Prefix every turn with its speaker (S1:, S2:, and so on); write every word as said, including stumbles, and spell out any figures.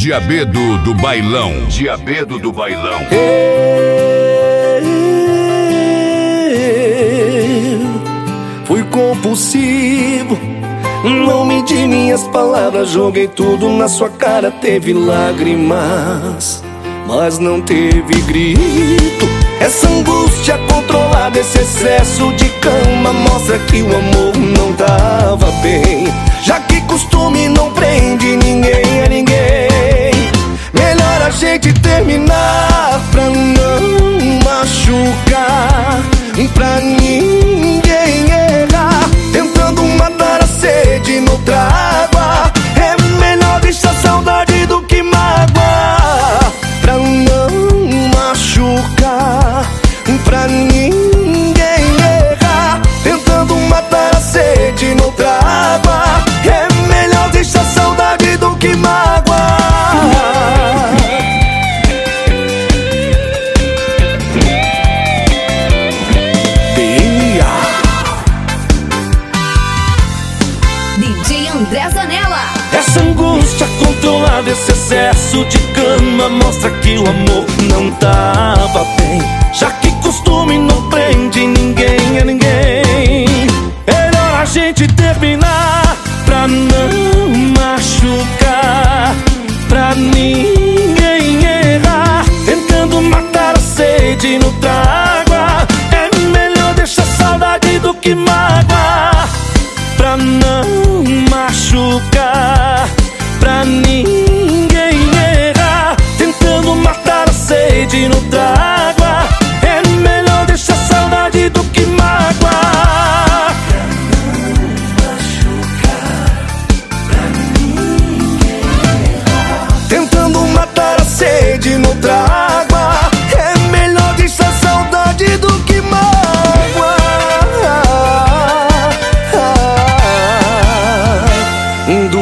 S1: Diabedo do Bailão. Diabedo do Bailão.
S2: Eu fui compulsivo, não medi minhas palavras, joguei tudo na sua cara. Teve lágrimas, mas não teve grito. Essa angústia controlada, esse excesso de cama mostra que o amor não tava bem, já que costume não prende ninguém a ninguém. Melhor a gente terminar pra não machucar, pra ninguém errar, tentando matar a sede noutra água. É melhor deixar saudade do que mágoa, pra não machucar, pra ninguém errar, tentando matar a sede noutra água. É melhor deixar saudade do que mágoa.
S3: D J André Zanella.
S2: Essa angústia controlada, esse excesso de cama mostra que o amor não tava bem, já que costume não prende ninguém a ninguém. Melhor a gente terminar pra não machucar, pra ninguém errar, tentando matar a sede noutra água. É melhor deixar saudade do que mágoa, pra não machucar, pra ninguém errar, tentando matar a sede noutra água. É melhor deixar saudade do que mágoa, pra não machucar, tentando matar a sede noutra água. É melhor deixar saudade do que mágoa, do